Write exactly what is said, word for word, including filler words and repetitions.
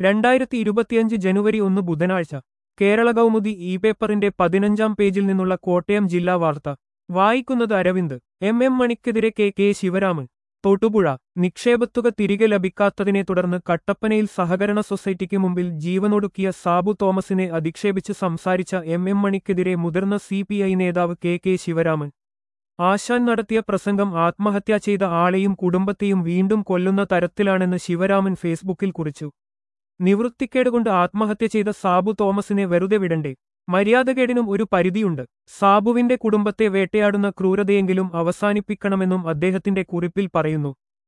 രണ്ടായിരത്തി ഇരുപത്തിയഞ്ച് ജനുവരി ഒന്ന് ബുധനാഴ്ച കേരള കൗമുദി ഇ പേപ്പറിന്റെ പതിനഞ്ചാം പേജിൽ നിന്നുള്ള കോട്ടയം ജില്ലാ വാർത്ത വായിക്കുന്നത് അരവിന്ദ്. എം എം മണിക്കെതിരെ കെ കെ ശിവരാമൻ. തൊടുപുഴ. നിക്ഷേപത്തുക തിരികെ ലഭിക്കാത്തതിനെ തുടർന്ന് കട്ടപ്പനയിൽ സഹകരണ സൊസൈറ്റിക്ക് മുമ്പിൽ ജീവനൊടുക്കിയ സാബു തോമസിനെ അധിക്ഷേപിച്ച് സംസാരിച്ച എം എം മണിക്കെതിരെ മുതിർന്ന സി പി ഐ നേതാവ് കെ കെ ശിവരാമൻ. ആശാൻ നടത്തിയ പ്രസംഗം ആത്മഹത്യ ചെയ്ത ആളെയും കുടുംബത്തെയും വീണ്ടും കൊല്ലുന്ന തരത്തിലാണെന്ന് ശിവരാമൻ ഫേസ്ബുക്കിൽ കുറിച്ചു. നിവൃത്തിക്കേടുകൊണ്ട് ആത്മഹത്യ ചെയ്ത സാബു തോമസിനെ വെറുതെ വിടണ്ടേ? മര്യാദകേടിനും ഒരു പരിധിയുണ്ട്. സാബുവിന്റെ കുടുംബത്തെ വേട്ടയാടുന്ന ക്രൂരതയെങ്കിലും അവസാനിപ്പിക്കണമെന്നും അദ്ദേഹത്തിന്റെ കുറിപ്പിൽ പറയുന്നു.